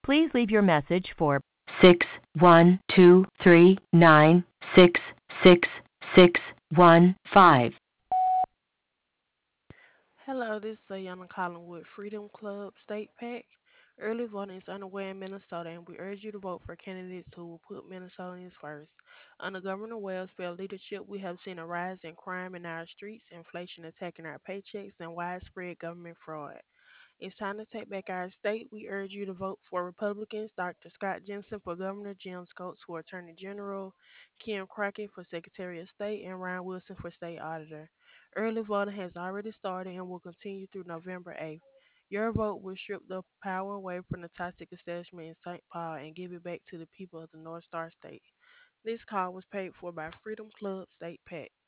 Please leave your message for 61239666615. Hello, this is Ayana Collin with Freedom Club State PAC. Early voting is underway in Minnesota, and we urge you to vote for candidates who will put Minnesotans first. Under Governor Wells's leadership, we have seen a rise in crime in our streets, inflation attacking our paychecks, and widespread government fraud. It's time to take back our state. We urge you to vote for Republicans, Dr. Scott Jensen for governor, Jim Scopes for attorney general, Kim Crockett for secretary of state, and Ryan Wilson for state auditor. Early voting has already started and will continue through November 8th. Your vote will strip the power away from the toxic establishment in St. Paul and give it back to the people of the North Star State. This call was paid for by Freedom Club State PAC.